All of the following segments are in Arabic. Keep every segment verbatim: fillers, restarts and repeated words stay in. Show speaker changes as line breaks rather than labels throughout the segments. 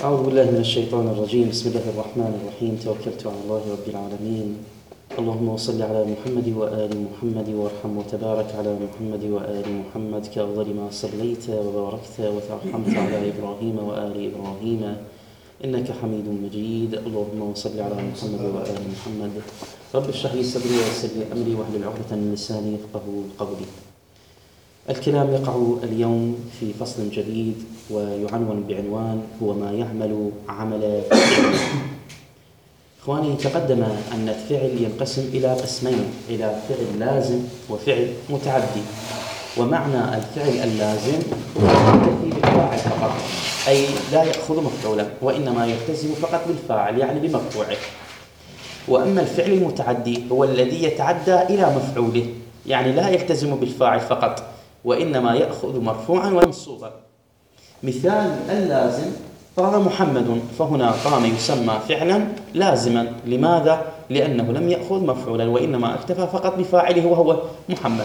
أعوذ بالله من الشيطان الرجيم. بسم الله الرحمن الرحيم. توكلت على الله رب العالمين. اللهم صل على محمد وآل محمد وارحم وتبارك على محمد وآل محمد كأفضل ما صليت وباركت وترحمت على إبراهيم وآل إبراهيم إنك حميد مجيد. اللهم صل على محمد وآل محمد. رب اشرح لي صدري ويسر لي أمري واحلل عقدة من لساني يفقهوا قولي. الكلام يقع اليوم في فصل جديد ويعنون بعنوان هو ما يعمل عمل فعل. إخواني، تقدم أن الفعل ينقسم إلى قسمين، إلى فعل لازم وفعل متعدي. ومعنى الفعل اللازم يكتفي بالفاعل فقط، أي لا يأخذ مفعولا وإنما يلتزم فقط بالفاعل يعني بمرفوعه. وأما الفعل المتعدي هو الذي يتعدى إلى مفعوله، يعني لا يلتزم بالفاعل فقط وإنما يأخذ مرفوعا ومنصوبا. مثال اللازم: قام محمد، فهنا قام يسمى فعلا لازما. لماذا؟ لأنه لم يأخذ مفعولا وإنما اكتفى فقط بفاعله وهو محمد.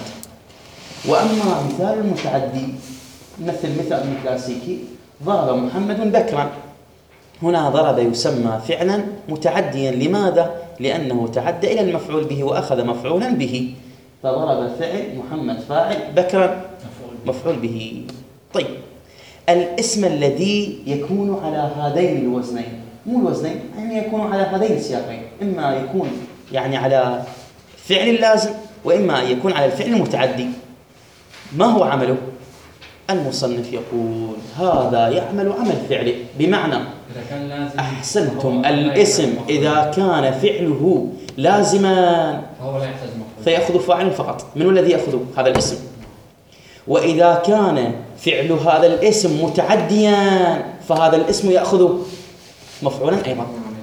وأما مثال المتعدي مثل مثال كلاسيكي: ضرب محمد بكرا، هنا ضرب يسمى فعلا متعديا. لماذا؟ لأنه تعدى إلى المفعول به وأخذ مفعولا به، فضرب فعل، محمد فاعل، بكرا مفعول به. طيب، الاسم الذي يكون على هذين الوزنين، مو الوزنين يعني يكون على هذين السياقين، إما يكون يعني على فعل اللازم وإما يكون على الفعل المتعدي. ما هو عمله؟ المصنف يقول هذا يعمل عمل فعله، بمعنى
إذا كان لازم
أحسنتم، الاسم إذا كان فعله لازما
فهو لا يحتاج مفعول،
فيأخذ فاعل فقط. من الذي يأخذ هذا الاسم؟ وإذا كان فعل هذا الاسم متعديا فهذا الاسم يأخذ مفعولا أيضا.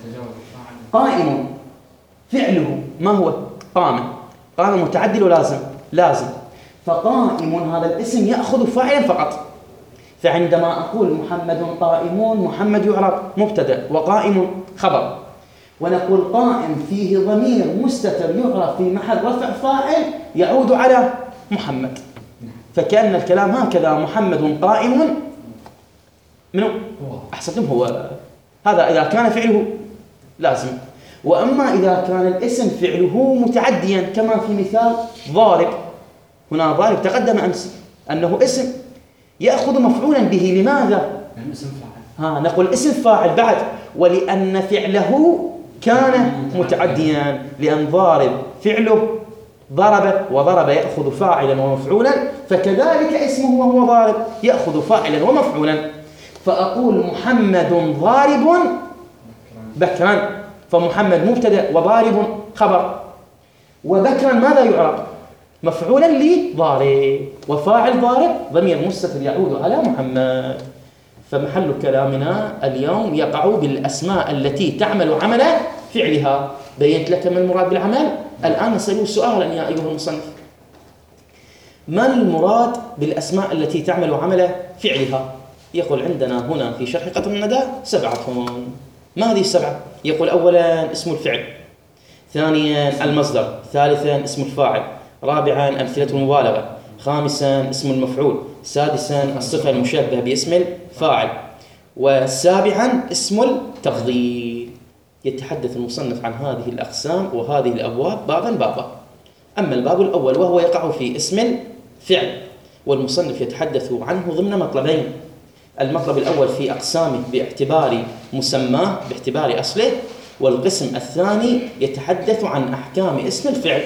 قائم، فعله ما هو؟ قام. قام متعدي ولازم لازم، فقائم هذا الاسم يأخذ فاعلا فقط. فعندما أقول محمد قائمون، محمد يعرب مبتدأ وقائم خبر، ونقول قائم فيه ضمير مستتر يعرف في محل رفع فاعل يعود على محمد. فكأن الكلام هكذا: محمد قائم. منو؟ أحسنتم، هو هذا إذا كان فعله لازم. وأما إذا كان الاسم فعله متعديا كما في مثال ضارب، هنا ضارب تقدم أمس أنه اسم يأخذ مفعولا به. لماذا؟
يعني اسم فاعل.
ها نقول اسم فاعل بعد، ولأن فعله كان متعديا، لأن ضارب فعله ضرب، وضرب يأخذ فاعلا ومفعولا، فكذلك اسمه وهو ضارب يأخذ فاعلا ومفعولا. فأقول محمد ضارب بكرا، فمحمد مبتدأ وضارب خبر، وبكرا ماذا يعرب؟ مفعولا لضارب، وفاعل ضارب ضمير مستتر يعود على محمد. فمحل كلامنا اليوم يقع بالأسماء التي تعمل عمل فعلها. بينت لك ما المراد بالعمل. الآن نسأل سؤالا يا أيها المصنف: ما المراد بالأسماء التي تعمل عمل فعلها؟ يقول عندنا هنا في شرح قطر الندى سبعة. ما هذه السبعة؟ يقول أولا اسم الفعل، ثانيا المصدر، ثالثا اسم الفاعل، رابعا أمثلة المبالغة، خامسا اسم المفعول، سادسا الصفة المشبهة باسم الفاعل، وسابعا اسم التفضيل. يتحدث المصنف عن هذه الأقسام وهذه الأبواب بابا بابا. أما الباب الأول وهو يقع في اسم الفعل، والمصنف يتحدث عنه ضمن مطلبين: المطلب الأول في أقسامه باعتبار مسماه باعتبار أصله، والقسم الثاني يتحدث عن أحكام اسم الفعل.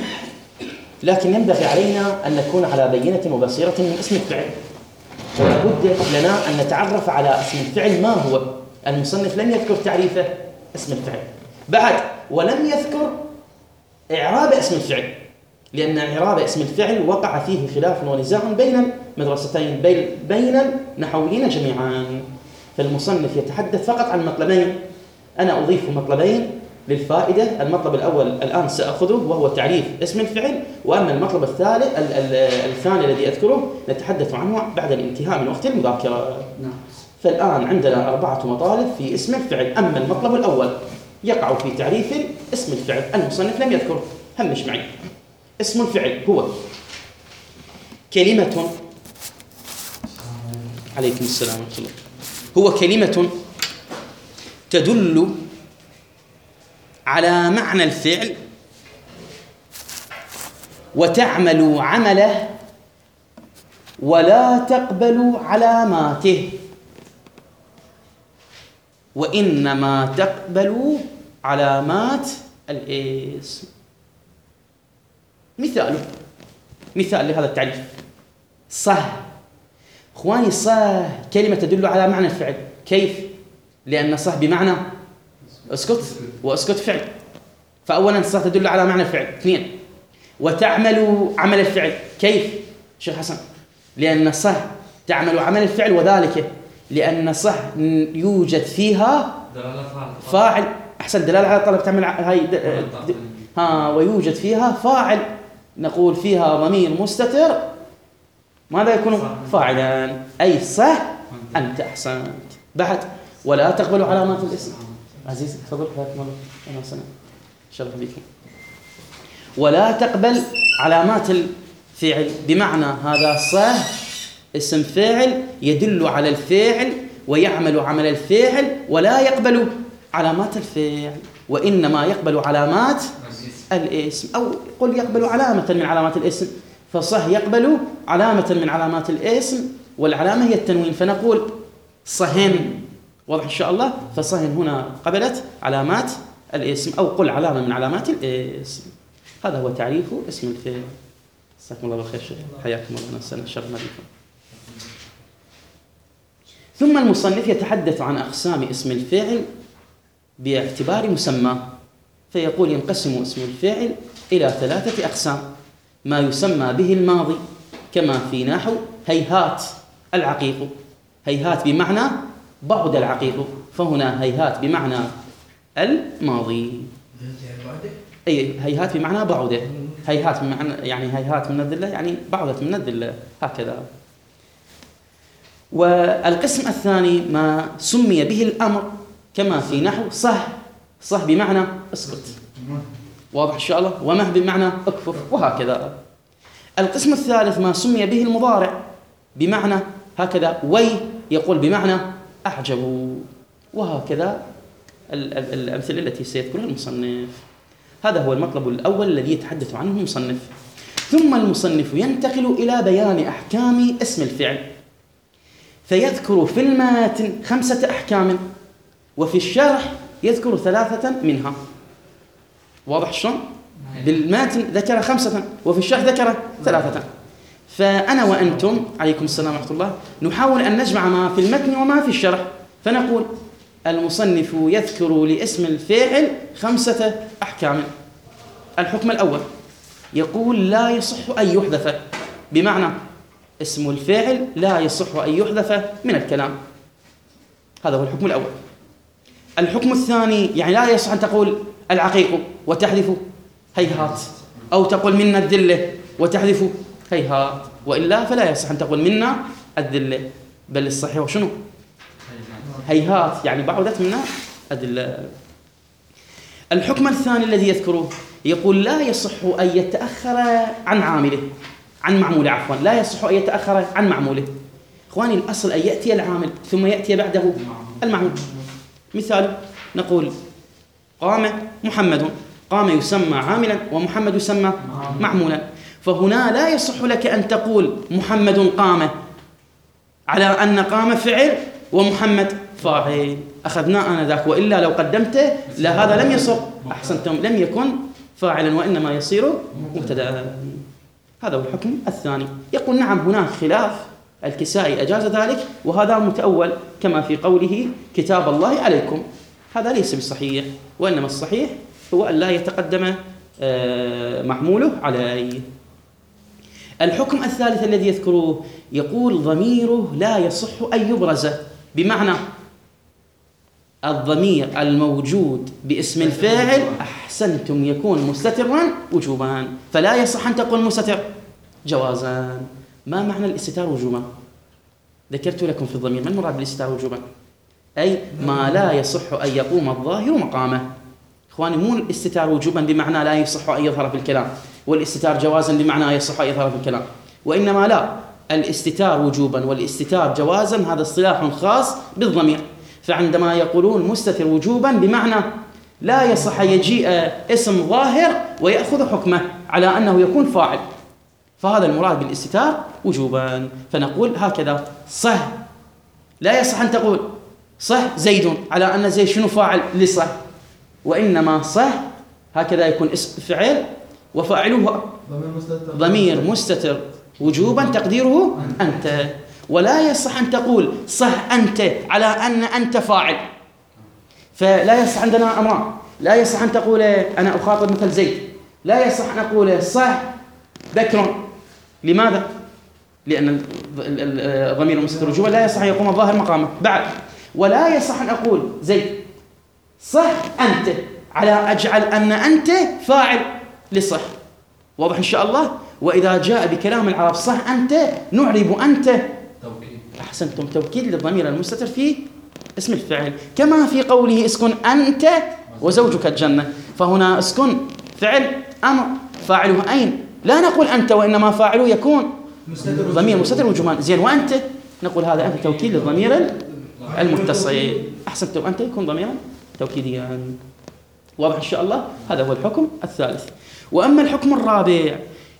لكن ينبغي علينا أن نكون على بينة وبصيرة من اسم الفعل، ولا بد لنا أن نتعرف على اسم الفعل ما هو. المصنف لم يذكر تعريفه اسم الفعل بعد، ولم يذكر إعراب اسم الفعل، لأن إعراب اسم الفعل وقع فيه خلاف ونزاع بين مدرستين، بين النحويين جميعا. فالمصنف يتحدث فقط عن مطلبين، أنا أضيف مطلبين للفائدة. المطلب الأول الآن سأخذه وهو تعريف اسم الفعل، وأما المطلب الثالث الثاني الذي أذكره نتحدث عنه بعد الانتهاء من وقت المذاكرة. فالآن عندنا أربعة مطالب في اسم الفعل. أما المطلب الأول يقع في تعريف اسم الفعل، المصنف لم يذكره، همش معي. اسم الفعل هو كلمة، عليكم السلام ورحمة الله، هو كلمة تدل على معنى الفعل وتعمل عمله ولا تقبل علاماته، وإنما تقبل علامات الاسم. مثاله مثال لهذا التعريف: صه. اخواني، صه كلمة تدل على معنى الفعل. كيف؟ لأن صه بمعنى اسكت، واسكت فعل، فأولا صه تدل على معنى الفعل. اثنين، وتعمل عمل الفعل. كيف شيخ حسن؟ لأن صه تعمل عمل الفعل، وذلك لأن صه يوجد فيها فاعل. أحسن، دلالة على الطلب تعمل هاي د... د... ها ويوجد فيها فاعل. نقول فيها ضمير مستتر، ماذا يكون فاعلا؟ أي صه أنت. أحسنت. بعد: ولا تقبل علامات الاسم. عزيز تفضل. حياكم الله. أنا سنة شرف بكم. ولا تقبل علامات الفعل، بمعنى هذا صه اسم فاعل يدل على الفاعل ويعمل عمل الفاعل ولا يقبل علامات الفعل، وإنما يقبل علامات الاسم، أو قل يقبل علامة من علامات الاسم. فصه يقبل علامة من علامات الاسم، والعلامة هي التنوين، فنقول صهن. واضح إن شاء الله؟ فصهن هنا قبلت علامات الاسم، أو قل علامة من علامات الاسم. هذا هو تعريف اسم الفعل. جزاكم الله بالخير شيخ، حياكم الله. نسأل شرفنا بكم. ثم المصنف يتحدث عن أقسام اسم الفعل باعتبار مسمى، فيقول: ينقسم اسم الفعل إلى ثلاثة أقسام: ما يسمى به الماضي، كما في نحو هيهات العقيق. هيهات بمعنى بعد العقيق، فهنا هيهات بمعنى الماضي. أي هيهات بمعنى بعده. هيهات بمعنى يعني هيهات من الذلة، يعني بعدت من الذلة، هكذا. والقسم الثاني ما سمي به الأمر، كما في نحو صه. صه بمعنى اسكت، واضح إن شاء الله، ومه بمعنى اكفر، وهكذا. القسم الثالث ما سمي به المضارع، بمعنى هكذا وي، يقول بمعنى أعجبوا، وهكذا الأمثلة التي سيذكرها المصنف. هذا هو المطلب الأول الذي يتحدث عنه المصنف. ثم المصنف ينتقل إلى بيان أحكام اسم الفعل، فيذكر في الماتن خمسة أحكام، وفي الشرح يذكر ثلاثة منها. واضح شلون؟ بالماتن ذكر خمسة، وفي الشرح ذكر ثلاثة. فأنا وأنتم عليكم السلام ورحمة الله نحاول أن نجمع ما في المتن وما في الشرح، فنقول: المصنف يذكر لاسم الفاعل خمسة أحكام. الحكم الأول يقول: لا يصح أن يحذف، بمعنى اسم الفاعل لا يصح أن يحذف من الكلام. هذا هو الحكم الأول. الحكم الثاني يعني لا يصح أن تقول العقيق وتحذف هيهات، أو تقول منا الذلة وتحذف هيهات، وإلا فلا يصح أن تقول منا الذلة، بل الصحيح شنو؟ هيهات، يعني بعدت منا الذلة. الحكم الثاني الذي يذكره يقول: لا يصح أن يتأخر عن عامله، عن معموله عفوا، لا يصح أن يتأخر عن معموله. إخواني، الأصل أن يأتي العامل ثم يأتي بعده المعمول. مثال: نقول قام محمد، قام يسمى عاملا ومحمد يسمى معمولا، فهنا لا يصح لك أن تقول محمد قام على أن قام فعل ومحمد فاعل، أخذنا آنذاك، وإلا لو قدمته لهذا لم يصح. أحسنتم، لم يكن فاعلا وإنما يصير مبتدأ. هذا هو الحكم الثاني. يقول: نعم هناك خلاف، الكسائي أجاز ذلك، وهذا متأول كما في قوله كتاب الله عليكم. هذا ليس بصحيح، وإنما الصحيح هو أن لا يتقدم محموله عليه. الحكم الثالث الذي يذكره يقول: ضميره لا يصح أن يبرز، بمعنى الضمير الموجود باسم الفاعل أحسنتم يكون مستترا وجوبا، فلا يصح أن تقول مستتر جوازا. ما معنى الاستتار وجوبا؟ ذكرت لكم في الضمير، ما المراد بالاستتار وجوبا؟ أي ما لا يصح أن يقوم الظاهر مقامه. إخواني، مو الاستتار وجوبا بمعنى لا يصح أن يظهر في الكلام، والاستتار جوازا بمعنى يصح أن يظهر في الكلام، وإنما لا، الاستتار وجوبا والاستتار جوازا هذا اصطلاح خاص بالضمير. فعندما يقولون مستتر وجوبا بمعنى لا يصح يجيء اسم ظاهر ويأخذ حكمه على أنه يكون فاعل، فهذا المراد بالاستتار وجوبا. فنقول هكذا صح، لا يصح أن تقول صح زيد على أن زيد شنو فاعل لصح، وإنما صح هكذا يكون اسم فعل وفاعله ضمير مستتر وجوبا تقديره أنت. ولا يصح أن تقول صح أنت على أن أنت فاعل، فلا يصح عندنا أمران. لا يصح أن تقول أنا أخاطب مثل زيد، لا يصح أن أقول صح بكر. لماذا؟ لأن الضمير المستتر وجوبا لا يصح أن يقوم الظاهر مقامه بعد. ولا يصح أن أقول زيد صح أنت على أجعل أن أنت فاعل لصح. واضح إن شاء الله؟ وإذا جاء بكلام العرب صح أنت نعرب أنت
توكيد.
أحسنتم، توكيد للضمير المستتر في اسم الفعل، كما في قوله اسكن أنت وزوجك الجنة، فهنا اسكن فعل أمر فاعله أين، لا نقول أنت وإنما فاعله يكون ضمير مستتر وجوبا. زين وأنت نقول هذا أنت توكيد للضمير المتصل. أحسنتم، أنت يكون ضميرا توكيديا. واضح إن شاء الله؟ هذا هو الحكم الثالث. وأما الحكم الرابع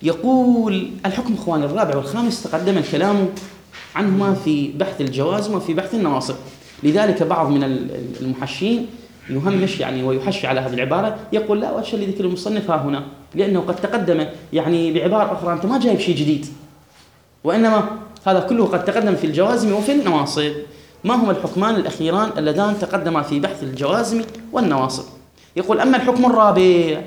يقول الحكم إخواني الرابع والخامس تقدم الكلام عنهما في بحث الجوازم وفي بحث النواصب، لذلك بعض من المحشين يهمش يعني ويحشي على هذه العبارة، يقول لا وجه لذكر المصنف ها هنا، لأنه قد تقدم يعني بعبارة أخرى أنت ما جايب شيء جديد، وإنما هذا كله قد تقدم في الجوازم وفي النواصب. ما هما الحكمان الأخيران اللذان تقدما في بحث الجوازم والنواصب؟ يقول أما الحكم الرابع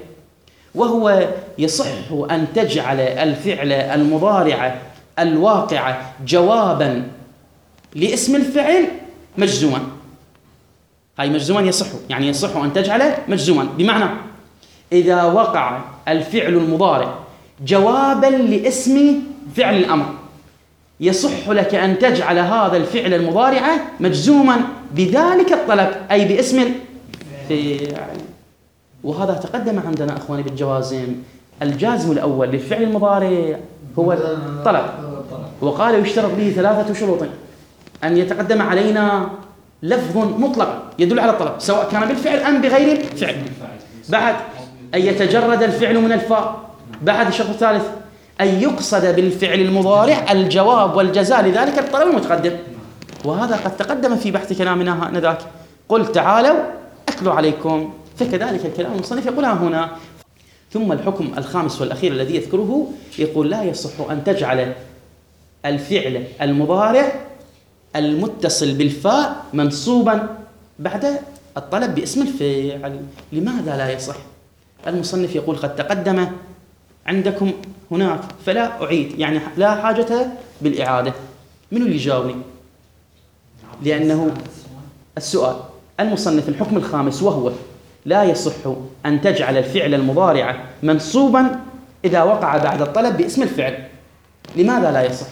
وهو يصح أن تجعل الفعل المضارع الواقع جوابا لاسم الفعل مجزوما. هاي مجزوما يصح، يعني يصح أن تجعله مجزوما، بمعنى إذا وقع الفعل المضارع جوابا لاسم فعل الأمر يصح لك أن تجعل هذا الفعل المضارع مجزوما بذلك الطلب أي باسم الفعل. وهذا تقدم عندنا أخواني بالجوازم. الجازم الأول للفعل المضارع هو الطلب، وقال يشترط به ثلاثة شروط: أن يتقدم علينا لفظ مطلق يدل على الطلب سواء كان بالفعل أم بغير الفعل، بعد أن يتجرد الفعل من الفاء، بعد الشرط الثالث أن يقصد بالفعل المضارع الجواب والجزاء لذلك الطلب المتقدم. وهذا قد تقدم في بحث كلامنا آنذاك، قل تعالوا أتلو عليكم، فكذلك الكلام المصنف يقولها هنا. ثم الحكم الخامس والأخير الذي يذكره يقول لا يصح أن تجعل الفعل المضارع المتصل بالفاء منصوبا بعد الطلب باسم الفعل. لماذا لا يصح؟ المصنف يقول قد تقدم عندكم هناك فلا أعيد، يعني لا حاجة بالإعادة. من اللي يجاوبني؟ لأنه السؤال المصنف الحكم الخامس وهو لا يصح أن تجعل الفعل المضارع منصوبا إذا وقع بعد الطلب باسم الفعل. لماذا لا يصح؟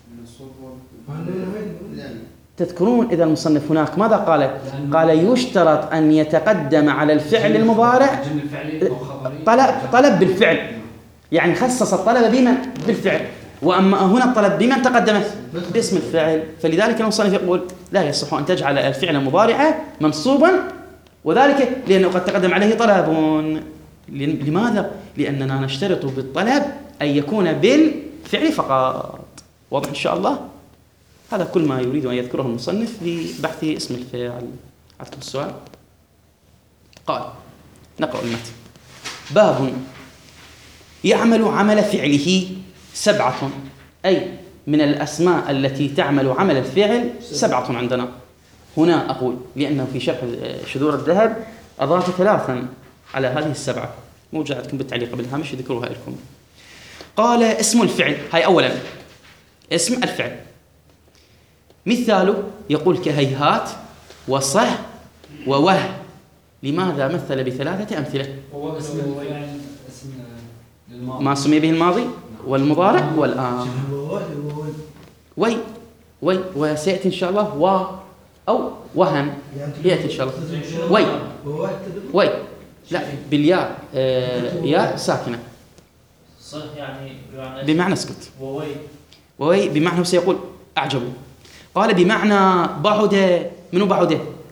تذكرون إذا المصنف هناك ماذا قال؟ قال يشترط أن يتقدم على الفعل المضارع طلب, طلب بالفعل، يعني خصص الطلب بمن؟ بالفعل. وأما هنا الطلب بمن تقدم؟ باسم الفعل. فلذلك المصنف يقول لا يصح أن تجعل الفعل المضارع منصوبا، وذلك لأنه قد تقدم عليه طلب. لماذا؟ لأننا نشترط بالطلب أن يكون بالفعل فقط. واضح إن شاء الله؟ هذا كل ما يريد أن يذكره المصنف في بحث اسم الفعل. عندكم السؤال؟ قال نقرأ المتن. باب يعمل عمل فعله سبعة، أي من الأسماء التي تعمل عمل الفعل سبعة عندنا. هنا أقول لأنه في شرح شذور الذهب أضاف ثلاثا على هذه السبعة، موجود عندكم بالتعليق بالهامش يذكروها لكم. قال اسم الفعل، هاي أولا اسم الفعل مثاله يقول كهيهات وصح ووه. لماذا مثل بثلاثة أمثلة؟
هو اسم الفعل اسم للماضي
ما سمي به الماضي والمضارع والآن. وي وي وسيأتي إن شاء الله و أو وهن يأتي إن شاء الله. وي وي لا بالياء آه ياء ساكنة
صح، يعني
بمعنى اسكت.
ووي
ووي بمعنى سيقول أعجبوا. قال بمعنى بعد، منو بعد؟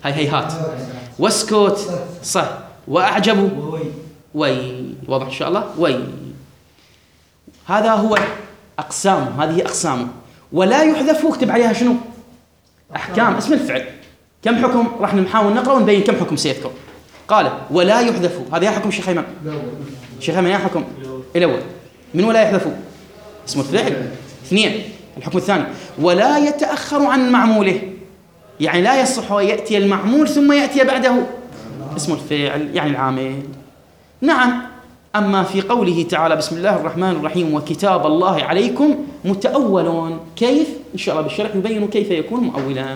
هاي هيهات. واسكت صح. وأعجب وي. واضح إن شاء الله. وي. هذا هو أقسامه، هذه أقسامه. ولا يحذف اكتب عليها شنو؟ أحكام اسم الفعل. كم حكم؟ راح نحاول نقرأ ونبين كم حكم سيذكر. قال ولا يحذف، هذا يا حكم شيخ أيمن. شيخ أيمن يا حكم الأول. من ولا يحذف؟ اسم الفعل. اثنين الحكم الثاني ولا يتأخر عن معموله، يعني لا يصح أن يأتي المعمول ثم يأتي بعده اسم الفعل يعني العامل. نعم. أما في قوله تعالى بسم الله الرحمن الرحيم وكتاب الله عليكم متأول، كيف؟ إن شاء الله بالشرح يبين كيف يكون مؤولا.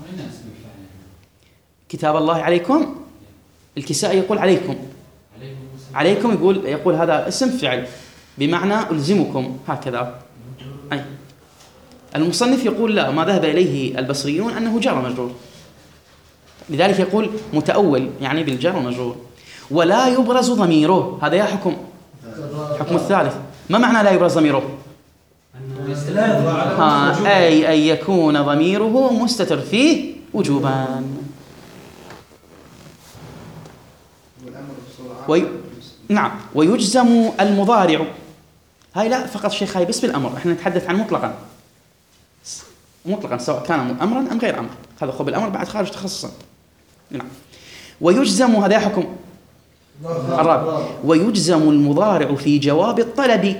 كتاب الله عليكم الكسائي يقول عليكم، عليكم يقول يقول هذا اسم فعل بمعنى ألزمكم هكذا. أي المصنف يقول لا، ما ذهب إليه البصريون أنه جار مجرور، لذلك يقول متأول يعني بالجار والمجرور. ولا يبرز ضميره، هذا يا حكم حكم الثالث. ما معنى لا يبرز ضميره؟ ها أي أن يكون ضميره مستتر فيه وجوبا. وي... نعم. ويجزم المضارع، هاي لا فقط شيخ، هاي بس بالأمر، احنا نتحدث عن مطلقا مطلقا سواء كان أمرا أم غير أمر، هذا خب الأمر بعد خارج تخصصا. نعم. ويجزم، هذا حكم الرابع. ويجزم المضارع في جواب الطلب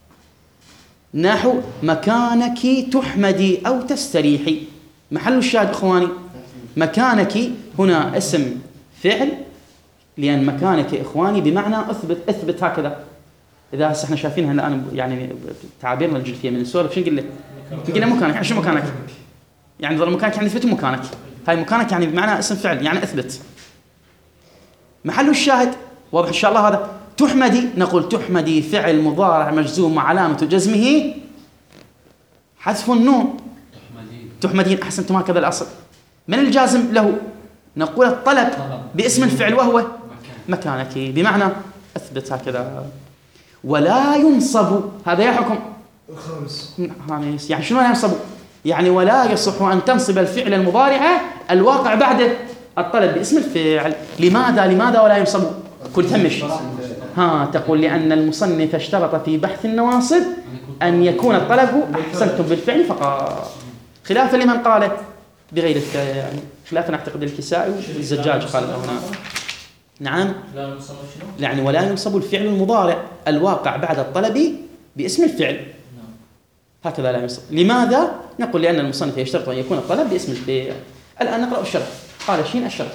نحو مكانك تحمدي أو تستريحي. محل الشاهد إخواني مكانك هنا اسم فعل، لأن مكانك إخواني بمعنى أثبت أثبت هكذا. إذا احنا شايفينها الآن يعني تعابيرنا الجلفية من السؤال شو نقول له؟ نقول له مكانك، شو مكانك؟ يعني ظل مكانك يعني اثبت مكانك. هاي مكانك يعني بمعنى اسم فعل يعني أثبت. محل الشاهد واضح إن شاء الله. هذا تحمدي، نقول تحمدي فعل مضارع مجزوم وعلامة جزمه حذف النون. تحمدين أحسنتم هكذا الأصل. من الجازم له؟ نقول الطلب باسم الفعل وهو مكانك بمعنى أثبت هكذا. ولا ينصب، هذا يا حكم الخامس. يعني شنو ينصب؟ يعني ولا يصح أن تنصب الفعل المضارع الواقع بعده الطلب باسم الفعل. لماذا لماذا ولا ينصب؟ كل تهمش ها تقول لأن المصنف اشترط في بحث النواصب أن يكون الطلب أحسنتم بالفعل فقط، خلافا لمن قال بغير الفعل، يعني خلافا أعتقد الكسائي والزجاج قال هنا. نعم. يعني ولا ينصب الفعل المضارع الواقع بعد الطلب باسم الفعل هكذا لا ينصب. لماذا؟ نقول لأن المصنف يشترط أن يكون الطلب باسم الفعل. الآن نقرأ الشرح. قال شين الشرح.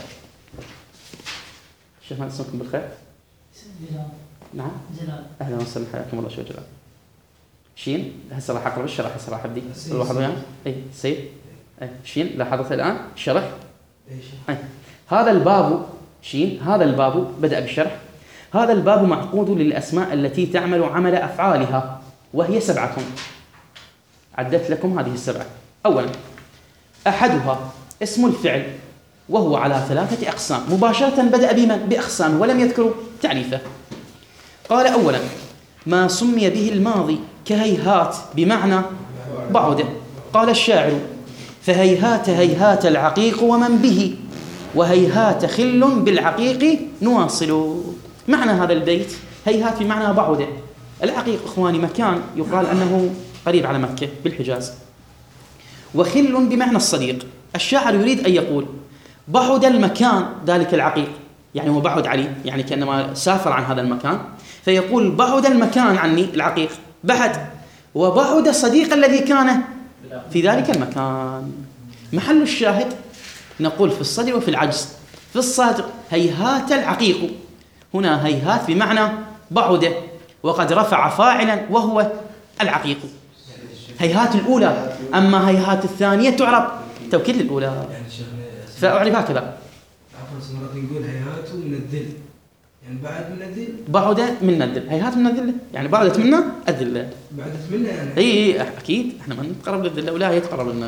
الشيخ ما تسمكم بالخير. نعم. جلال. أهلا وسهلا حياكم الله. شو جلال. شين هسه راح أقرأ الشرح. هسه راح أبدي. الواحد وياه. أي سيد. أي شين لاحظت الآن الشرح. أي هذا الباب شين هذا الباب بدأ بالشرح. هذا الباب معقود للأسماء التي تعمل عمل أفعالها وهي سبعة. عدت لكم هذه السبعة. أولا أحدها اسم الفعل وهو على ثلاثة أقسام. مباشرة بدأ بمن؟ بأقسام ولم يذكر تعريفه. قال أولا ما سمي به الماضي كهيهات بمعنى بعد. قال الشاعر فهيهات هيهات العقيق ومن به وهيهات خل بالعقيق نواصل. معنى هذا البيت هيهات بمعنى بعد. العقيق إخواني مكان يقال أنه قريب على مكة بالحجاز، وخل بمعنى الصديق. الشاعر يريد أن يقول بعد المكان ذلك العقيق، يعني هو بعد علي، يعني كأنما سافر عن هذا المكان، فيقول بعد المكان عني العقيق بعد، وبعد صديق الذي كان في ذلك المكان. محل الشاهد نقول في الصدر وفي العجز. في الصدر هيهات العقيق، هنا هيهات بمعنى بعد وقد رفع فاعلا وهو العقيق. هيهات الأولى، أما هيهات الثانية تعرب توكيد الأولى. فأعرف هكذا.
عفوا مرات نقول هيهات من الذل، يعني بعد من الذل.
بعد من الذل، هيهات من الذل، يعني بعدت منا الذل.
بعدت منا يعني.
إي أكيد إحنا ما نتقرب للذل ولا هي تقرب لنا.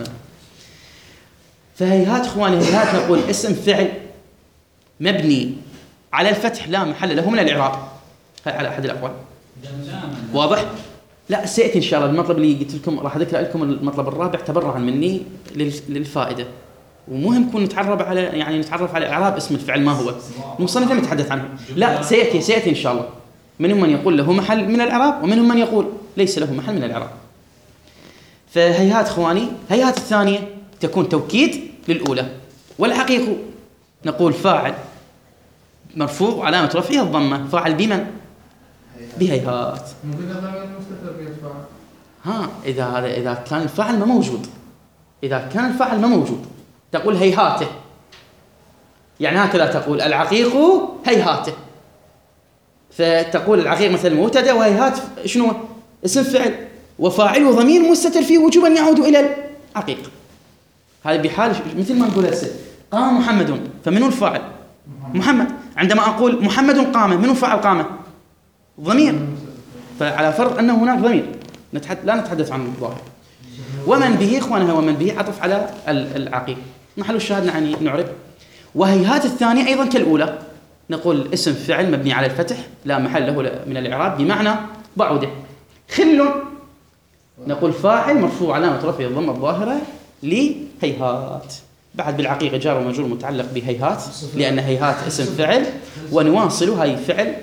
فهيهات إخواني هيهات نقول اسم فعل مبني على الفتح لا محل له من الإعراب، على أحد الأقوال. واضح؟ لا سيأتي إن شاء الله المطلب اللي قلت لكم راح أذكر لكم المطلب الرابع تبرعا مني للفائدة. ومهم نكون نتعرف على يعني نتعرف على إعراب اسم الفعل ما هو. المصنف لم يتحدث عنه، لا سيأتي سيأتي إن شاء الله. منهم من يقول له محل من الإعراب ومنهم من يقول ليس له محل من الإعراب. فهيهات إخواني، هيهات الثانية تكون توكيد للأولى. والحقيقة نقول فاعل مرفوع وعلامة رفعه الضمة. فاعل بمن؟ بهيهات. ها إذا هذا إذا كان الفاعل ما موجود، إذا كان الفاعل ما موجود تقول هيهاته، يعني هكذا تقول العقيق هيهاته. فتقول العقيق مثلا مبتدا وهيهات شنو؟ اسم فعل وفاعله ضمير مستتر فيه وجوبا يعود إلى العقيق. هذا بحال مثل ما نقول هسه قام محمد، فمنو الفاعل؟ محمد. عندما أقول محمد قام، منو فاعل قام؟ ضمير. فعلى فرض أنه هناك ضمير لا نتحدث عن الظاهر. ومن به إخوانها ومن به عطف على العقيق. محل الشاهد يعني نعرف. وهيهات الثانية أيضا كالأولى، نقول اسم فعل مبني على الفتح لا محل له من الإعراب بمعنى بعوده. خل نقول فاعل مرفوع علامة رفعه الضمة الظاهرة لهيهات. بعد بالعقيقة جار ومجرور متعلق بهيهات لأن هيهات اسم فعل، ونواصل هاي فعل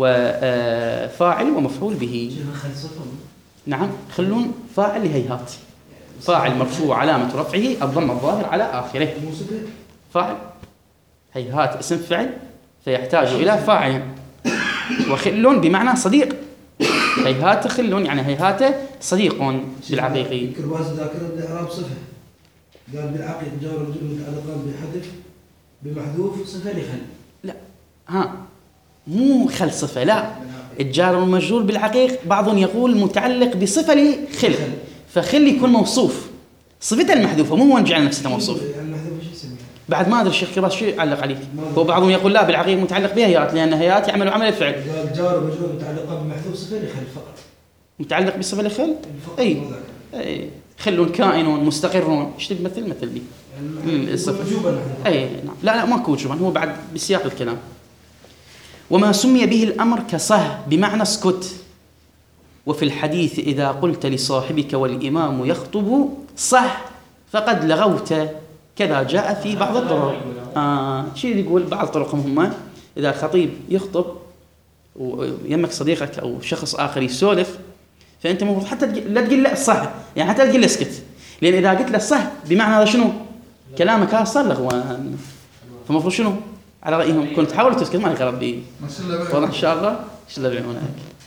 وفاعل ومفعول به. نعم خلون فاعل لهيهات، فاعل مرفوع علامة رفعه الضمة الظاهر على آخره. فاعل هيهات اسم فعل فيحتاج إلى فاعل. وخل بمعنى صديق، هيهات خل يعني هيهات صديق بالعقيقي.
كرباس ذاكرة الإعراب صفة قال بالعقيق جار ومجرور متعلقان بحذف بمحذوف صفة لخل.
لا ها مو خل صفة، لا الجار والمجرور بالعقيق بعضهم يقول متعلق بصفة لخل، فخل يكون موصوف صفته المحذوفة مو هو نجعل نفسه موصوف. بعد ما أدري الشيخ كرباس شو يعلق عليك. هو بعضهم يقول لا بالعقيق متعلق بهيات لأن هيات يعملوا عمل الفعل.
قال جار ومجرور متعلقان بمحذوف صفة لخل فقط.
متعلق بصفة لخل؟ أي أي خل كائن مستقر. ايش تمثل مثل دي؟ الصفة. أي نعم. لا لا ماكو وجوبا، هو بعد بسياق الكلام. وما سمي به الأمر كصه بمعنى اسكت. وفي الحديث إذا قلت لصاحبك والإمام يخطب صح فقد لغوت، كذا جاء في بعض الطرق. آه شيء يقول بعض طرقهم هم إذا خطيب يخطب ويمك صديقك أو شخص آخر يسولف، فأنت المفروض حتى لا تقول له صح، يعني حتى تقول له اسكت، لأن إذا قلت له صح بمعنى هذا شنو؟ كلامك هذا صار لغوان. فمفروض شنو؟ على رأيهم كنت تحاول تسكت ما يقرب بي واضح إن شاء الله. إيش اللي بعيونك.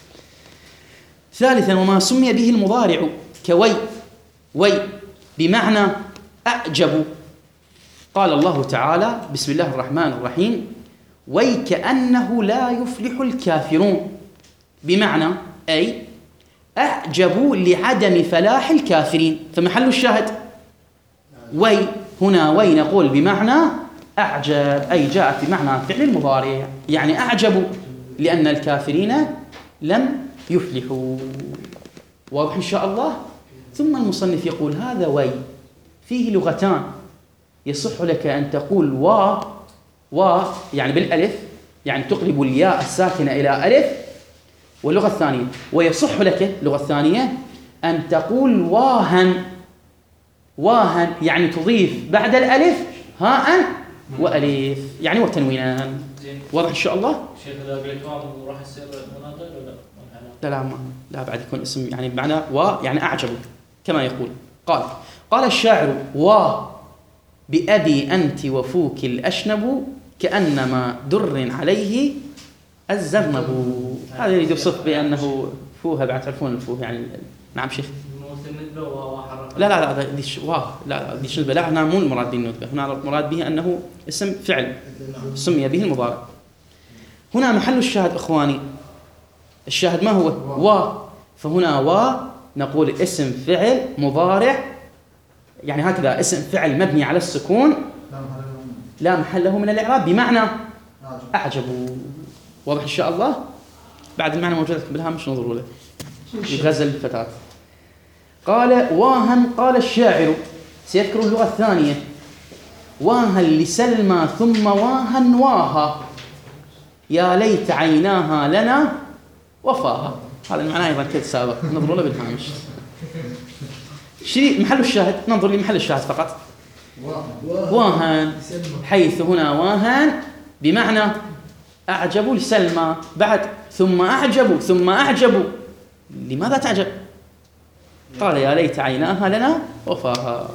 ثالثا وما سمي به المضارع كوي، وي بمعنى أعجب. قال الله تعالى بسم الله الرحمن الرحيم ويكأنه لا يفلح الكافرون، بمعنى أي أعجبوا لعدم فلاح الكافرين. فمحل الشاهد وي هنا، وي نقول بمعنى أعجب أي جاءت بمعنى فعل المضارع، يعني أعجبوا لأن الكافرين لم يفلحوا. واضح إن شاء الله. ثم المصنف يقول هذا وي فيه لغتان، يصح لك أن تقول وا وا يعني بالألف، يعني تقلب الياء الساكنة إلى ألف. واللغة الثانية ويصح لك اللغة الثانية أن تقول واهن، واهن يعني تضيف بعد الألف هاء وألف يعني وتنوينان. واضح إن شاء الله.
شيخ إذا قلت واو راح يصير منادى ولا
لا لا ما لا بعد يكون اسم يعني بمعنى وا يعني أعجب كما يقول. قال قال الشاعر وا بأبي أنت وفوك الأشنب كأنما در عليه الزرنب. هذا يريد يوصف بأنه فوها بعد تعرفون الفوه يعني. نعم شيخ. لا لا لا دي واه لا دي شنبه لا هنا مو المراد به الندبه، هنا المراد به أنه اسم فعل سمي به المضارع. هنا محل الشاهد إخواني، الشاهد ما هو؟ وا. فهنا وا نقول اسم فعل مضارع، يعني هكذا اسم فعل مبني على السكون لا محل له من الإعراب بمعنى أعجبوا. واضح إن شاء الله. بعد المعنى موجودة بالهامش ننظروا له يغزل الفتاة. قال واهن قال الشاعر، سيذكر اللغة الثانية واهن لسلمى ثم واهن واها يا ليت عيناها لنا وفاها. هذا المعنى أيضا كذا سابق ننظروا له بالهامش. شيء محل الشاهد ننظر لمحل الشاهد فقط. واهن، حيث هنا واهن بمعنى أعجبوا لسلمى، بعد ثم أعجبوا ثم أعجبوا. لماذا تعجب؟ قال يا ليت عيناها لنا وفاها.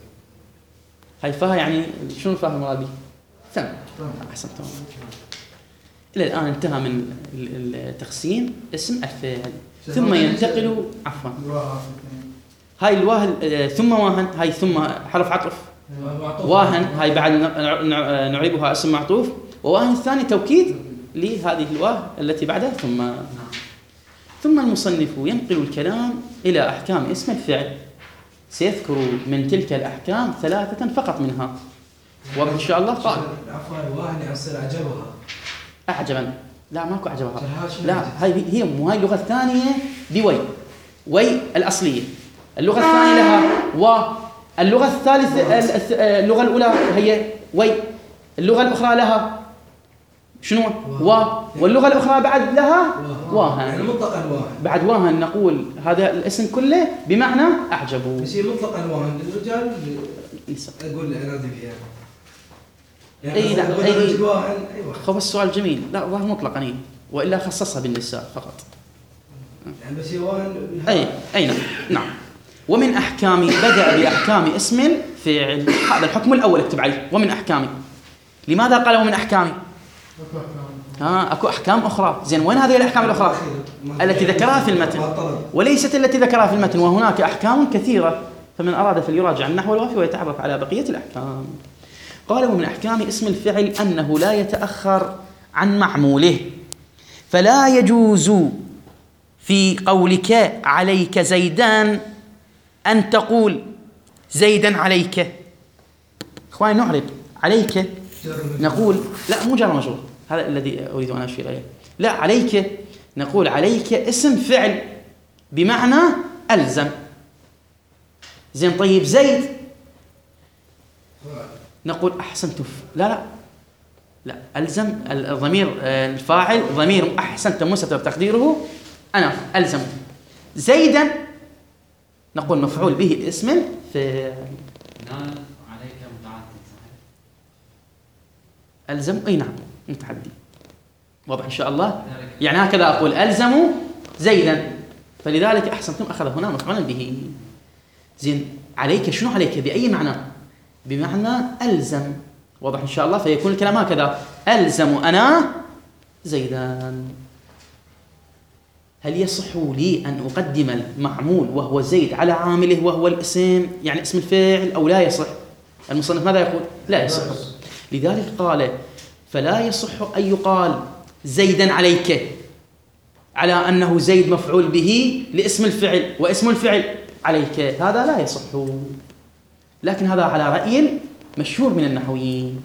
هاي فاها يعني شنو فاها المرادي؟ ثم. أحسنتم. إلى الآن انتهى من التقسيم اسم الفعل، ثم ينتقل عفوا هاي الواهن ثم واهن، هاي ثم حرف عطف، واهن هاي بعد نعربها اسم معطوف، وواهن الثاني توكيد لهذه الواه التي بعدها ثم. ثم المصنف ينقل الكلام إلى أحكام اسم الفعل، سيذكر من تلك الأحكام ثلاثة فقط منها، وإن شاء الله قال
عفوا واهن يعني يصير أعجبها
أعجبا، لا ماكو أعجبها، لا هاي هي مو هاي اللغة الثانية بوي، وي الأصلية، اللغة الثانية لها و، اللغة الثالثة اللغة الأولى هي وي، اللغة الأخرى لها شنو و، واللغة الأخرى بعد لها واهن،
يعني مطلقا واهن.
بعد واهن نقول هذا الاسم كله بمعنى أعجبوا.
بس هي مطلقا واهن للرجال أقول الإعرابي فيها. يعني
أي لا أي
أيوة.
خب السؤال جميل، لا ظاهر مطلقا إيه، وإلا خصصها بالنساء فقط.
يعني بس هي واهن.
أي أي نعم نعم. ومن أحكام، بدأ بأحكام اسم الفعل، هذا الحكم الأول اكتب عليه، ومن أحكام. لماذا قال ومن أحكام؟ ها أكو أحكام أخرى، زين وين هذه الأحكام الأخرى؟ التي ذكرها في المتن، وليست التي ذكرها في المتن، وهناك أحكام كثيرة، فمن أراد فليراجع النحو الوافي ويتعرف على بقية الأحكام. قال ومن أحكام اسم الفعل أنه لا يتأخر عن معموله، فلا يجوز في قولك عليك زيدان أن تقول زيدا عليك. إخواني نعرب عليك نقول لا مو جار مجرور، هذا الذي أريد أن أشير إليه، لا عليك نقول عليك اسم فعل بمعنى ألزم. زين طيب زيد نقول أحسنت، لا لا لا ألزم الضمير الفاعل ضمير أحسنت مستتر تقديره أنا ألزم. زيدا نقول مفعول به اسم فعل.
عليك متعدد صحيح؟
ألزم أي نعم متعدي، واضح إن شاء الله. يعني هكذا أقول ألزم زيدا، فلذلك أحسنتم أخذ هنا مفعولا به. زين عليك شنو عليك بأي معنى؟ بمعنى ألزم، واضح إن شاء الله. فيكون الكلام هكذا ألزم أنا زيدا. هل يصح لي أن أقدم المعمول وهو زيد على عامله وهو الاسم يعني اسم الفاعل أو لا يصح؟ المصنف ماذا يقول؟ لا يصح. لذلك قال فلا يصح أن يقال زيدا عليك على أنه زيد مفعول به لاسم الفعل واسم الفعل عليك، هذا لا يصح. لكن هذا على رأي مشهور من النحويين.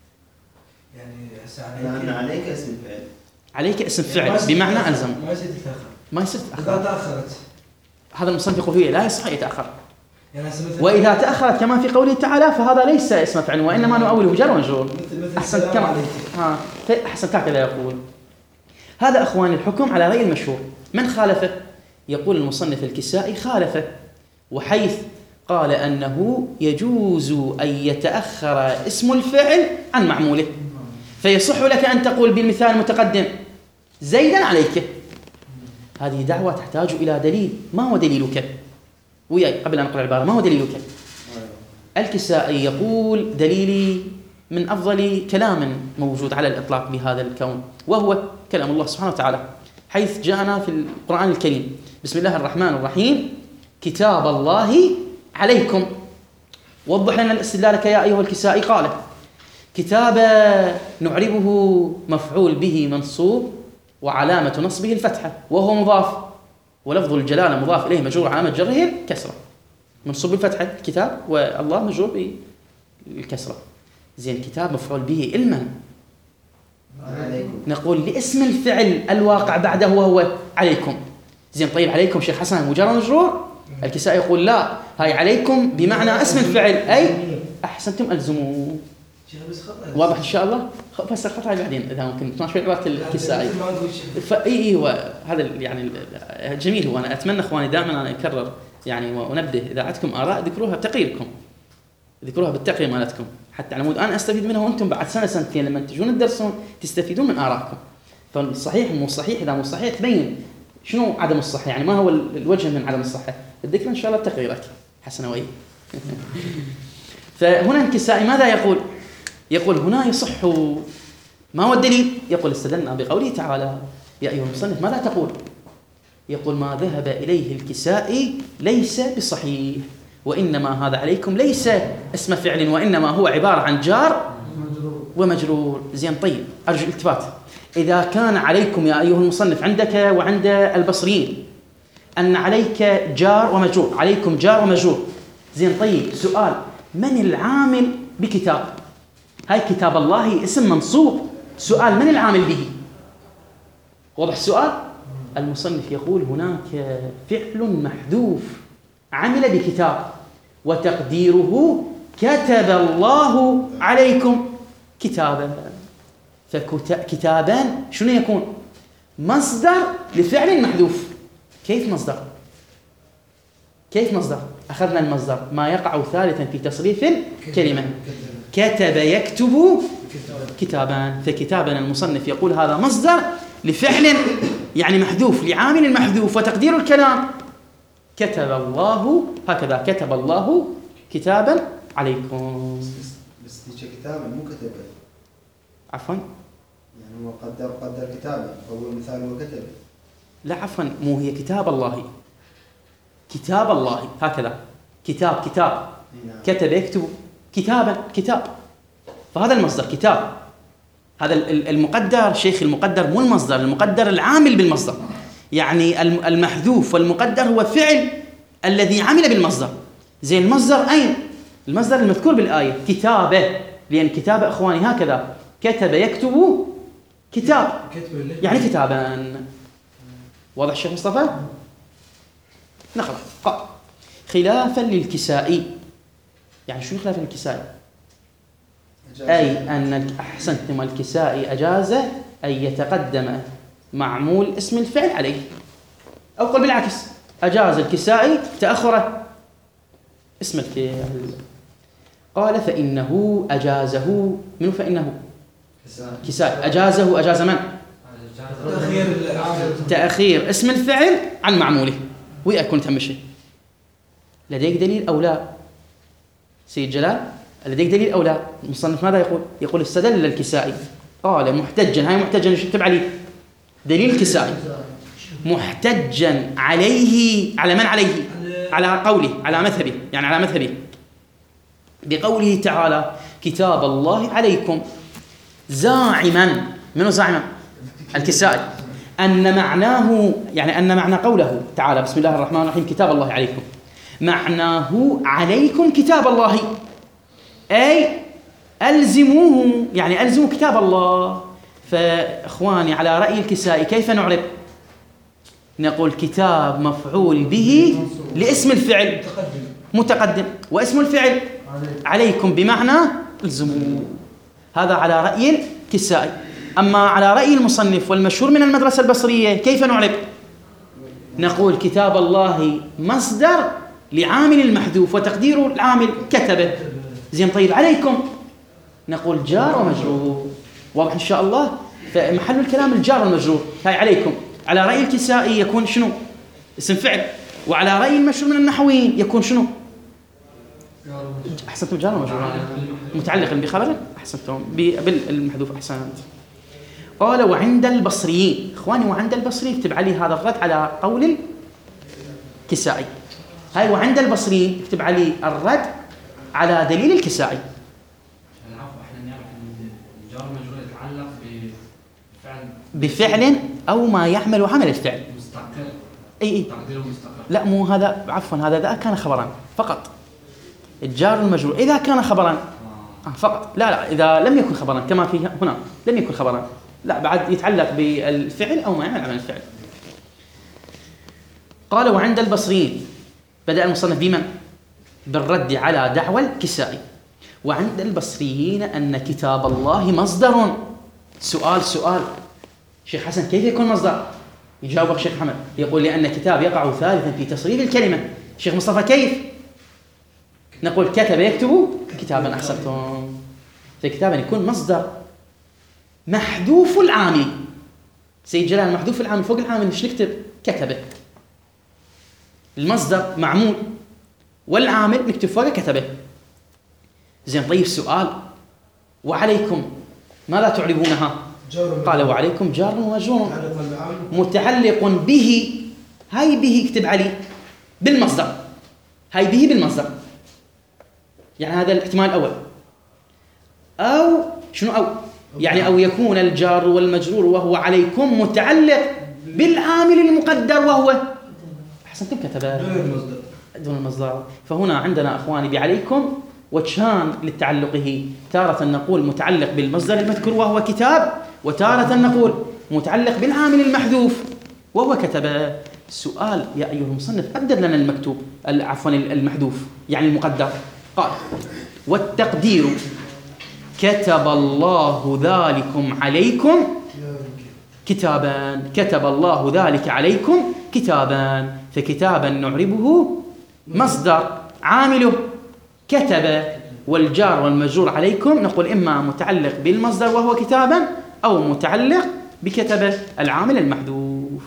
يعني
لأن عليك اسم فعل،
عليك اسم فعل بمعنى ألزم،
ما يصير تتأخر،
ما يصير
إذا
تأخر.
تأخرت
هذا المصنف يقول هي لا يصح يتأخر،
يعني
وإذا تأخرت كما في قوله تعالى فهذا ليس اسم فعل وإنما نؤوله جر ومجرور. أحسنت كما ها أحسنت هكذا يقول. هذا أخواني الحكم على رأي المشهور. من خالفه؟ يقول المصنف الكسائي خالفه، وحيث قال أنه يجوز أن يتأخر اسم الفعل عن معموله، فيصح لك أن تقول بالمثال المتقدم زيدا عليك. هذه دعوة تحتاج إلى دليل. ما هو دليلك؟ وياي قبل أن أقرأ العبارة، ما هو دليلك؟ الكسائي يقول دليلي من أفضل كلام موجود على الإطلاق بهذا الكون، وهو كلام الله سبحانه وتعالى، حيث جاءنا في القرآن الكريم بسم الله الرحمن الرحيم كتاب الله عليكم. وضح لنا الاستدلال يا أيها الكسائي. قال كتاب نعربه مفعول به منصوب وعلامة نصبه الفتحة وهو مضاف، ولفظ الجلالة مضاف إليه مجرور علامة جره الكسرة، منصوب بالفتحة الكتاب، والله مجرور بالكسرة. زين كتاب مفعول به علما، نقول لاسم الفعل الواقع بعده وهو عليكم. زين طيب عليكم شيخ حسن مجرد مجرور؟ الكسائي يقول لا، هاي عليكم بمعنى اسم الفعل أي أحسنتم ألزموا. واضح إن شاء الله. بس الخطأ بعدين إذا ممكن تناقش في عبارة الكسائي. فإي هو هذا يعني جميل. وأنا أتمنى إخواني دائما أنا أكرر يعني ونبه إذا عندكم آراء ذكروها بتقريركم. ذكروها بالتقية مالتكم حتى على مود أنا أستفيد منها وأنتم بعد سنة سنتين لما تجون تدرسون تستفيدون من آرائكم. فالصحيح مو صحيح، إذا مو صحيح تبين شنو عدم الصحة، يعني ما هو الوجه من عدم الصحة. الذكر إن شاء الله بتقريرك حسنوي. فهنا الكسائي ماذا يقول؟ يقول هنا يصح. ما هو الدليل؟ يقول استدلنا بقوله تعالى يا أيها المصنف ماذا تقول؟ يقول ما ذهب إليه الكسائي ليس بصحيح، وإنما هذا عليكم ليس اسم فعل، وإنما هو عبارة عن جار ومجرور. زين طيب، أرجو الالتفات. إذا كان عليكم يا أيها المصنف عندك وعند البصريين أن عليك جار ومجرور، عليكم جار ومجرور. زين طيب، سؤال: من العامل بكتاب؟ هاي كتاب الله اسم منصوب. سؤال: من العامل به؟ واضح السؤال؟ المصنف يقول هناك فعل محذوف عمل بكتاب، وتقديره كتب الله عليكم كتابا. فكتابان شنو يكون؟ مصدر لفعل محذوف. كيف مصدر؟ كيف مصدر؟ أخذنا المصدر ما يقع ثالثا في تصريف الكلمة. كتب يكتب كتابان. فكتابا المصنف يقول هذا مصدر لفعل يعني محذوف، لعامل محذوف، وتقدير الكلام كتب الله، هكذا كتب الله كتابا عليكم.
بس دي كتابا مو كتبه.
عفوا،
يعني هو قدر قدر كتابا، فهو مثال هو كتبه.
لا عفوا، مو هي كتاب الله، كتاب الله هكذا، كتاب كتاب كتب يكتب كتابا كتاب. فهذا المصدر كتاب. هذا المقدر شيخ، المقدر مو المصدر، المقدر العامل بالمصدر. يعني المحذوف والمقدر هو فعل الذي عمل بالمصدر. زي المصدر أين؟ المصدر المذكور بالآية كتابة، لأن كتابة أخواني هكذا كتب يكتب كتاب، يعني كتابا. واضح الشيخ مصطفى؟ نقرأ. خلافا للكسائي. يعني شو خلافا للكسائي؟ أي أن أحسنتم الكسائي أجاز أن يتقدم معمول اسم الفعل عليه، أو قل بالعكس، أجاز الكسائي تأخر اسم الفعل. قال فإنه أجازه منه، فإنه كسائي أجازه. أجاز من؟ تأخير اسم الفعل عن معموله. ويأكون تمشي. لديك دليل أو لا سيد جلال؟ لديك دليل أو لا؟ المصنف ماذا يقول؟ يقول استدل الكسائي، قال محتجا. هاي محتجا اكتب عليه دليل الكسائي، محتجا عليه. على من عليه؟ على قوله، على مذهبه، يعني على مذهبه بقوله تعالى كتاب الله عليكم، زاعما. منو زاعما؟ الكسائي. أن معناه، يعني أن معنى قوله تعالى بسم الله الرحمن الرحيم كتاب الله عليكم، معناه عليكم كتاب الله، أي ألزموه، يعني ألزموا كتاب الله. فإخواني على رأي الكسائي كيف نعرب؟ نقول كتاب مفعول به لاسم الفعل متقدم، واسم الفعل عليكم بمعنى ألزموا. هذا على رأي الكسائي. أما على رأي المصنف والمشهور من المدرسة البصرية كيف نعرب؟ نقول كتاب الله مصدر لعامل المحذوف، وتقدير العامل كتبه. زين طيب، عليكم نقول جار ومجرور. واضح إن شاء الله؟ فمحل الكلام الجار والمجرور. هاي عليكم على رأي الكسائي يكون شنو؟ اسم فعل. وعلى رأي المشهور من النحويين يكون شنو؟ أحسنتم، جار ومجرور متعلق بخبر. أحسنتم بالمحذوف. أحسنت. قال وعند البصريين. إخواني وعند البصريين اكتب علي هذا الرد على قول الكسائي. هاي وعند البصريين اكتب علي الرد على دليل الكسائي.
العفو، احنا نعرف ان الجار والمجرور يتعلق بفعل
بفعل او ما يحمل عمل الفعل
مستقر.
اي اي
تقديره مستقر.
لا مو هذا، عفوا، هذا ذا كان خبرا فقط. الجار والمجرور اذا كان خبرا آه. فقط. لا لا، اذا لم يكن خبرا كما في هنا لم يكن خبرا، لا بعد يتعلق بالفعل او ما يعمل عمل الفعل. قال وعند البصريين. بدأ المصنف بمن؟ بالرد على دعوى الكسائي. وعند البصريين أن كتاب الله مصدر. سؤال سؤال شيخ حسن، كيف يكون مصدر؟ يجاوبك شيخ حمد، يقول لأن كتاب يقع ثالثا في تصريف الكلمة. شيخ مصطفى كيف؟ نقول كتب يكتب كتابا، أحسنتم. فكتابا يكون مصدر محذوف العامل. سيد جلال محذوف العامل فوق العامل ايش نكتب؟ كتبه. المصدر معمول والعامل نكتب فوقه كتبه. زين طيب سؤال، وعليكم ماذا تعربونها؟ قال وعليكم جار ومجرور متعلق به. هاي به اكتب علي بالمصدر، هاي به بالمصدر، يعني هذا الاحتمال الأول. أو شنو أو يعني أو يكون الجار والمجرور وهو عليكم متعلق بالعامل المقدر وهو أحسنتم كتبه دون المصدر. فهنا عندنا أخواني بعليكم وجهان للتعلقه، تارة نقول متعلق بالمصدر المذكور وهو كتاب، وتارة نقول متعلق بالعامل المحذوف وهو كتب. السؤال يا أيها المصنف أبدل لنا المكتوب عفوا المحذوف يعني المقدر. قال والتقدير كتب الله ذلكم عليكم كتابا. كتب الله ذلك عليكم كتابا، فكتابا نعربه مصدر عامله كتب، والجار والمجرور عليكم نقول إما متعلق بالمصدر وهو كتابا أو متعلق بكتب العامل المحذوف.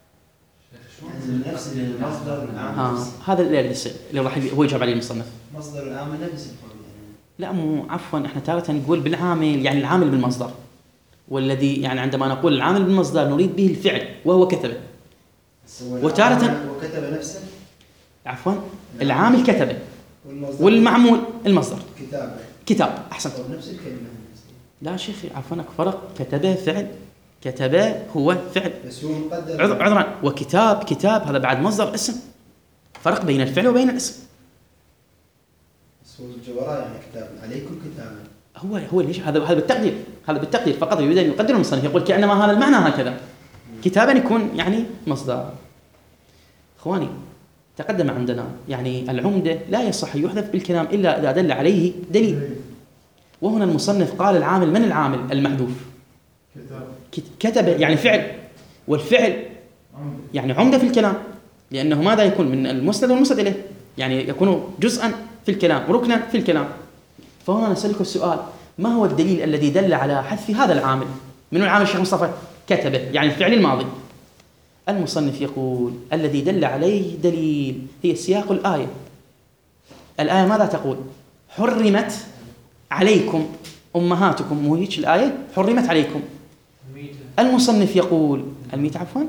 نفس المصدر
ها هذا اللي اللي راح هو يجاوب عليه المصنف.
مصدر العامل نفس الفعل.
لا مو عفوا، احنا تارة نقول بالعامل يعني العامل بالمصدر، والذي يعني عندما نقول العامل بالمصدر نريد به الفعل وهو كتبه. وتارة
وكتب نفسه
عفوا العامل كتبه والمعمول المصدر
كتاب
كتاب. احسنت.
نفس الكلمه.
لا شيخي عفوا فرق، كتبه فعل، كتبه هو فعل
بس هو مقدر
عذرا، وكتاب كتاب هذا بعد مصدر اسم، فرق بين الفعل وبين الاسم.
بس هو الجوراء يعني كتاب عليكم كتابا،
هو هو ليش هذا هذا بالتقدير، هذا بالتقدير فقط يريد ان يقدر المصنف، يقول كأنما هذا المعنى هكذا كتابا يكون يعني مصدر. اخواني تقدم عندنا يعني العمدة لا يصح يحذف بالكلام إلا إذا دل عليه دليل، وهنا المصنف قال العامل من العامل المحذوف؟ كتب يعني فعل، والفعل يعني عمدة في الكلام، لأنه ماذا يكون من المسند والمسند إليه، يعني يكون جزءا في الكلام وركنا في الكلام. فهنا نسألك السؤال، ما هو الدليل الذي دل على حذف هذا العامل؟ من العامل الشيخ مصطفى؟ كتبه يعني الفعل الماضي. المصنف يقول الذي دل عليه دليل هي سياق الآية. الآية ماذا تقول؟ حرمت عليكم أمهاتكم، مو هيك الآية؟ حرمت عليكم. المصنف يقول الميتة عفوا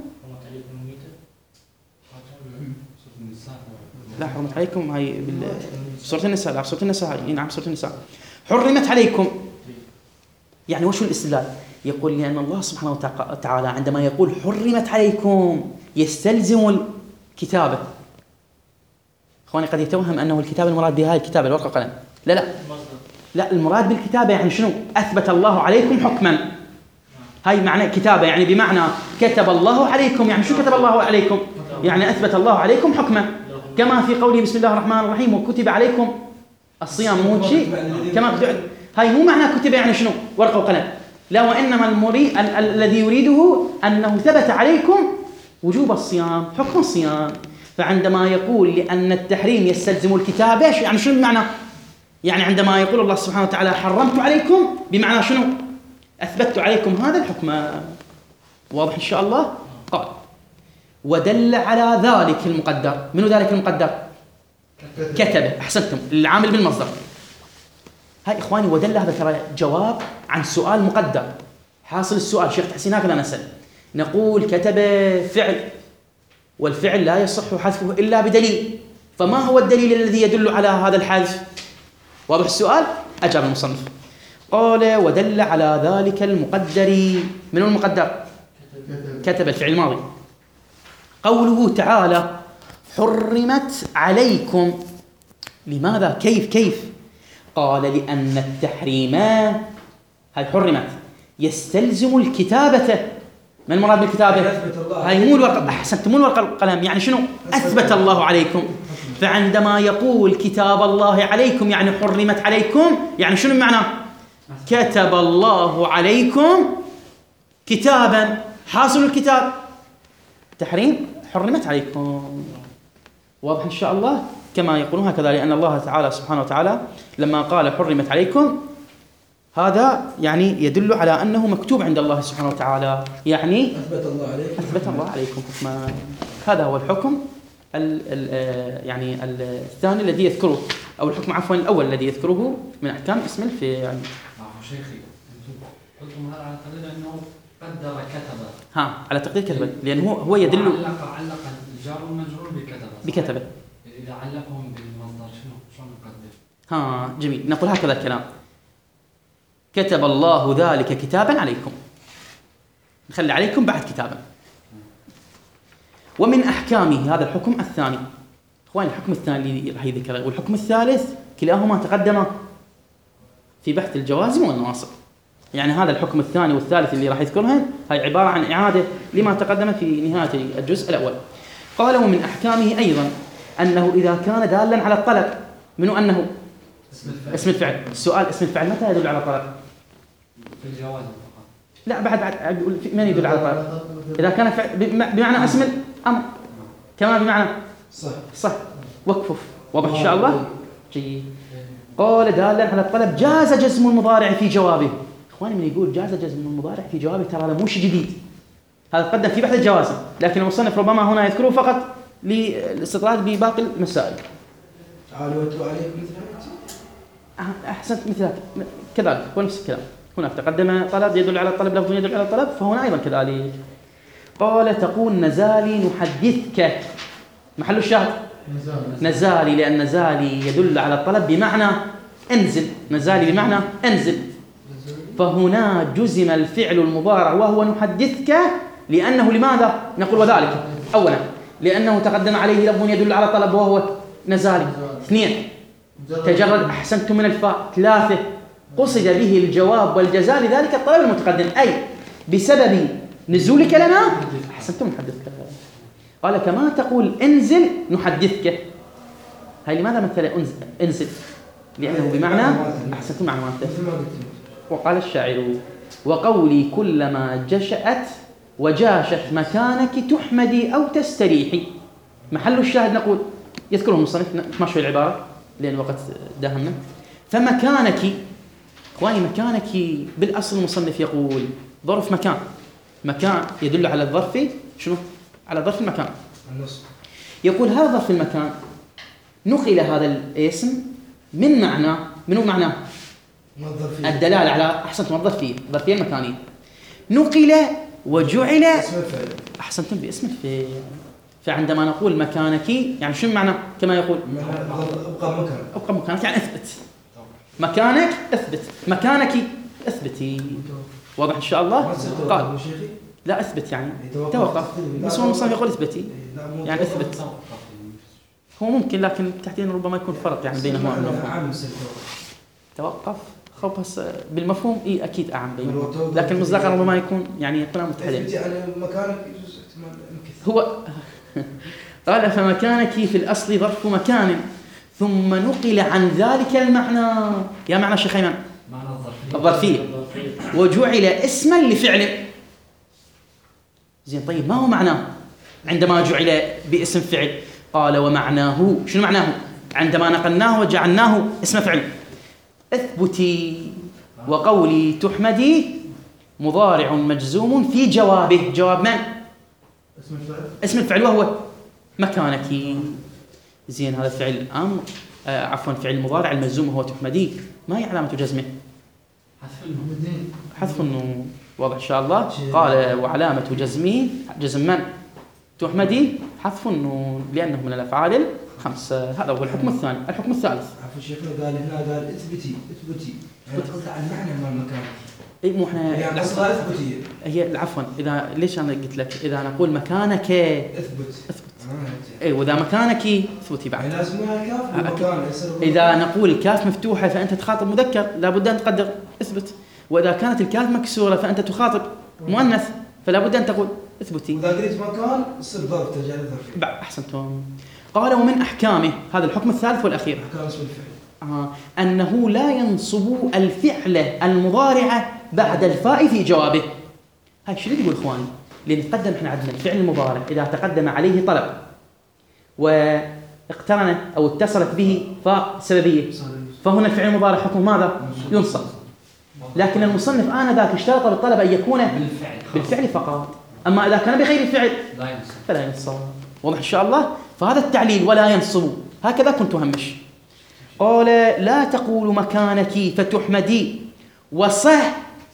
لا حرمت عليكم هاي بسورة النساء، لا سورة النساء هاي نعم سورة النساء. حرمت عليكم يعني وش الاستدلال؟ يقول لأن الله سبحانه وتعالى عندما يقول حرمت عليكم يستلزم الكتابة. اخواني قد يتوهم انه الكتابة المراد بها الكتابة الورقة والقلم، لا لا لا المراد بالكتابة يعني شنو؟ اثبت الله عليكم حكما، هاي معنى كتابة يعني بمعنى كتب الله عليكم، يعني شو كتب الله عليكم؟ يعني اثبت الله عليكم حكما، كما في قوله بسم الله الرحمن الرحيم وكتب عليكم الصيام، مو شيء كما كتب. هاي مو معنى كتب يعني شنو؟ ورقة وقلم، لا وإنما المريد ال- ال- الذي يريده أنه ثبت عليكم وجوب الصيام، حكم الصيام. فعندما يقول لأن التحريم يستلزم الكتابة يعني شنو المعنى؟ يعني عندما يقول الله سبحانه وتعالى حرمت عليكم بمعنى شنو؟ أثبت عليكم هذا الحكم. واضح إن شاء الله؟ قال ودل على ذلك المقدر. منو ذلك المقدر؟ كتبه. أحسنتم، العامل بالمصدر. هاي إخواني ودل هذا ترى جواب عن سؤال مقدر. حاصل السؤال شيخ تحسين هكذا نسأل، نقول كتب فعل، والفعل لا يصح حذفه إلا بدليل، فما هو الدليل الذي يدل على هذا الحذف؟ واضح السؤال؟ أجاب المصنف قال ودل على ذلك المقدر. من المقدر؟ كتب الفعل الماضي. قوله تعالى حرمت عليكم، لماذا؟ كيف كيف؟ قال لأن التحريم هاي حرمت يستلزم الكتابة. ما المراد بالكتابة؟ هاي مو الورقة، أحسنت، مو الورقة القلم، يعني شنو؟ أثبت الله عليكم. فعندما يقول كتاب الله عليكم يعني حرمت عليكم، يعني شنو المعنى؟ كتب الله عليكم كتابا، حاصل الكتاب تحريم حرمت عليكم. واضح إن شاء الله؟ كما يقولون هكذا، لأن الله تعالى سبحانه وتعالى لما قال حرمت عليكم هذا يعني يدل على أنه مكتوب عند الله سبحانه وتعالى، يعني
أثبت الله عليكم
أثبت الله عليكم حكما. هذا هو الحكم ال ال يعني الثاني الذي يذكره، أو الحكم عفوا الأول الذي يذكره من أحكام اسم الفعل. يعني
عفوا شيخي، أنتم قلتم هذا على تقدير أنه قدر كتب.
ها على تقدير كتب، لأنه هو هو يدل
علق علق الجار والمجرور بكتب.
بكتب.
إذا علقهم بالمصدر شنو شلون نقدر؟
ها جميل، نقول هكذا الكلام: كتب الله ذلك كتابا عليكم، نخلي عليكم بعد كتابا. ومن أحكامه هذا الحكم الثاني. إخواني الحكم الثاني اللي راح يذكره والحكم الثالث كلاهما تقدم في بحث الجوازم والنواصب. يعني هذا الحكم الثاني والثالث اللي راح يذكرهن هي عبارة عن إعادة لما تقدم في نهاية الجزء الأول. قال: ومن أحكامه أيضا أنه إذا كان دالا على الطلب، منه أنه
اسم الفعل.
اسم الفعل. السؤال: اسم الفعل متى يدل على الطلب؟
في الجواز فقط.
لا بعد بعد يقول من يدل على الطلب؟ إذا كان فعل بمعنى اسم الأمر كما بمعنى
صح
صح وكفف. واضح إن شاء الله؟ جيد. قال: دالا على الطلب جاز جزم المضارع في جوابه. إخواني من يقول جاز جزم المضارع في جوابه ترى هذا مو شيء جديد، هذا قدم في بحث الجوازم، لكن المصنف ربما هنا يذكره فقط للاستطراد بباقي المسائل.
تعالوا واتلوا عليكم مثل هذا.
أحسنت مثلك كذلك ونفس الكلام. هناك تقدم طلب يدل على الطلب، لفظ يدل على الطلب، فهنا أيضا كذلك. قال: تقول نزالي نحدثك. محل الشاهد نزالي، لأن نزالي يدل على الطلب بمعنى انزل، نزالي بمعنى انزل، فهنا جزم الفعل المضارع وهو نحدثك، لأنه لماذا؟ نقول وذلك أولا لأنه تقدم عليه لفظ يدل على الطلب وهو نزالي. اثنين تجرد أحسنتم من الفاء. ثلاثة قصد به الجواب والجزاء لذلك الطلب المتقدم، أي بسبب نزولك لنا أحسنتم نحدثك. قال: كما تقول انزل نحدثك. هاي لماذا مثل انزل؟ لأنه بمعنى أحسنتم معلوماته. وقال الشاعر: وقولي كلما جشأت وجاشت مكانك تحمدي أو تستريحي. محل الشاهد نقول يذكره المصنف، ما شوي العبارة لأن الوقت داهمنا. فمكانك إخواني، مكانك بالأصل المصنف يقول ظرف مكان. مكان يدل على الظرف شنو؟ على ظرف المكان. يقول هذا ظرف المكان نقل هذا الاسم من معنى منو معناه؟ الدلالة على أحسنتم الظرفية، الظرفية المكانية. نقل وجعل أحسنتم باسم الفعل. فعندما نقول مكانك يعني شو معنى؟ كما يقول
ابقى مكانك،
ابقى مكانك يعني اثبت مكانك، اثبت مكانك، اثبتي. واضح ان شاء الله؟ قال لا اثبت يعني توقف، بس هو المصنف يقول اثبتي يعني اثبت. هو ممكن لكن تحديدا ربما يكون فرق يعني بينهما والمفهوم. توقف خبص بالمفهوم اي اكيد اعم بينهما، لكن المصداق ربما يكون يعني يكون متحدين.
يعني مكانك
هو قال فمكانك في الأصل ظرف مكان ثم نقل عن ذلك المعنى. يا معنى شيخ أيمن؟
معنى
الظرفية. وجعل اسما لفعل. زين طيب ما هو معناه عندما جعل باسم فعل؟ قال ومعناه شنو معناه عندما نقلناه وجعلناه اسم فعل؟ اثبتي وقولي تحمدي مضارع مجزوم في جوابه. جواب من؟
اسم الفعل.
اسم الفعل وهو مكانك. زين هذا فعل امر آه عفوا فعل مضارع المجزوم هو تحمدي، ما هي علامه جزمه؟
حذف النون.
حذف النون. واضح ان شاء الله. قال وعلامه جزمه جزم من؟ تحمدي حذف النون لانه من الافعال الخمسه. هذا هو الحكم الثاني. الحكم الثالث
عفوا شيخنا قال هنا قال اثبتي اثبتي يعني قصد على المعنى مال مكانك.
اي مو احنا
يعني قصد اثبتي
هي عفوا اذا ليش انا قلت لك اذا نقول مكانك
اثبت
اثبت
آه.
اي واذا مكانك اثبتي بعد.
يعني لازم الكاف بالمكان يصير.
اذا نقول الكاف مفتوحه فانت تخاطب مذكر لابد ان تقدر اثبت، واذا كانت الكاف مكسوره فانت تخاطب مؤنث فلا بد ان تقول اثبتي.
اذا قلت مكان يصير ظرف ترجع للظرف.
احسنتم. قال ومن احكامه هذا الحكم الثالث والاخير
احكام اسم الفعل
آه. انه لا ينصب الفعل المضارع بعد الفاء في جوابه. هاي شنو يقول اخواني؟ لان تقدم احنا عندنا الفعل المضارع اذا تقدم عليه طلب و اقترن أو اتصلت به فاء سببية، فهنا الفعل المضارع حكم ماذا؟ ينصب. لكن المصنف آنذاك اشترط بالطلب أن يكون
بالفعل
بالفعل فقط، أما إذا كان بغير الفعل
لا ينصب
فلا ينصب. واضح إن شاء الله؟ فهذا التعليل ولا ينصب هكذا كنت أهمش. قال لا تقول مكانك فتحمدي وصح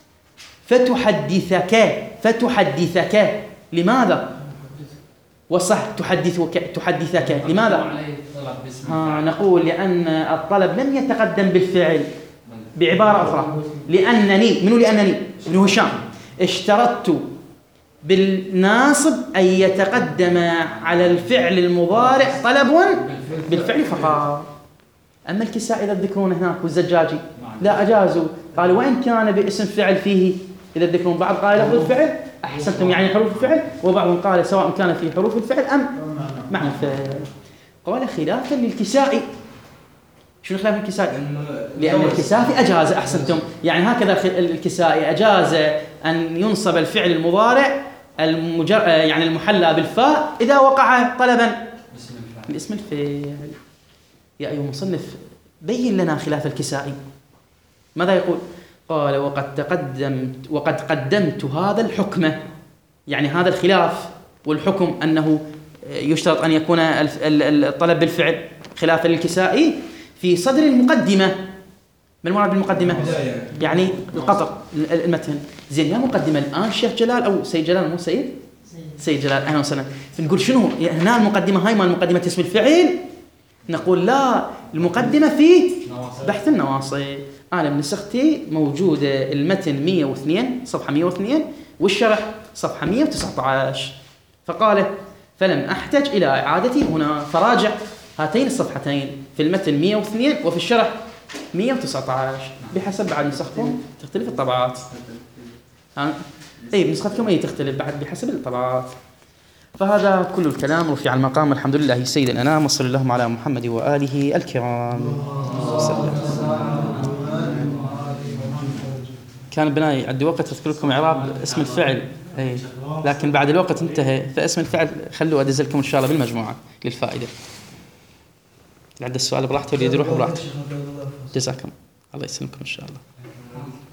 فتحدثك فتحدثك لماذا؟ وصح تحدثك تحدثك لماذا؟
عليه طلب باسم
ها نقول لأن الطلب لم يتقدم بالفعل. بعبارة أخرى لأنني منو لأنني ابن هشام اشترطت بالناصب أن يتقدم على الفعل المضارع طلب بالفعل فقط. أما الكسائي إذا تذكرون هناك والزجاجي لا أجازوا، قالوا وإن كان باسم فعل فيه، إذا تذكرون بعض قال لفظ الفعل أحسنتم يعني حروف الفعل، وبعضهم قال سواء كان في حروف الفعل أم معنى الفعل. قال خلافا للكسائي. شنو خلاف الكسائي؟ لأن الكسائي أجاز أحسنتم يعني هكذا الكسائي أجاز أن ينصب الفعل المضارع المجر... يعني المحلى بالفاء إذا وقع طلبا باسم الفعل. يا أيها المصنف بين لنا خلاف الكسائي. ماذا يقول؟ قال وقد تقدمت وقد قدمت هذا الحكم، يعني هذا الخلاف والحكم أنه يشترط أن يكون الطلب بالفعل خلافا للكسائي في صدر المقدمة. ما المراد بالمقدمة؟ يعني القطر المتن. زين يا مقدمة الآن شيخ جلال أو سيد جلال مو سيد؟ سيد جلال أهلا وسهلا. نقول شنو هنا المقدمة هاي مال مقدمة اسم الفعل؟ نقول لا، المقدمة في بحث النواصب. أنا من نسختي موجودة المتن مئة واثنين صفحة مئة واثنين والشرح صفحة مئة وتسعة عشر. فقال فلم أحتج إلى إعادتي هنا، فراجع هاتين الصفحتين في المتن مئة واثنين وفي الشرح مئة وتسعة عشر بحسب بعد نسختكم تختلف الطبعات. أي بنسختكم أي تختلف بعد بحسب الطبعات. فهذا كل الكلام رفع المقام. الحمد لله سيد الأنام وصلى اللهم على محمد وآله الكرام. كان بناي عندي وقت أذكر لكم إعراب اسم الفعل أي، لكن بعد الوقت انتهى، فاسم الفعل خلوا أدز لكم إن شاء الله بالمجموعة للفائدة. اللي عنده السؤال براحته واللي يروح براحته. جزاكم الله يسلمكم إن شاء الله.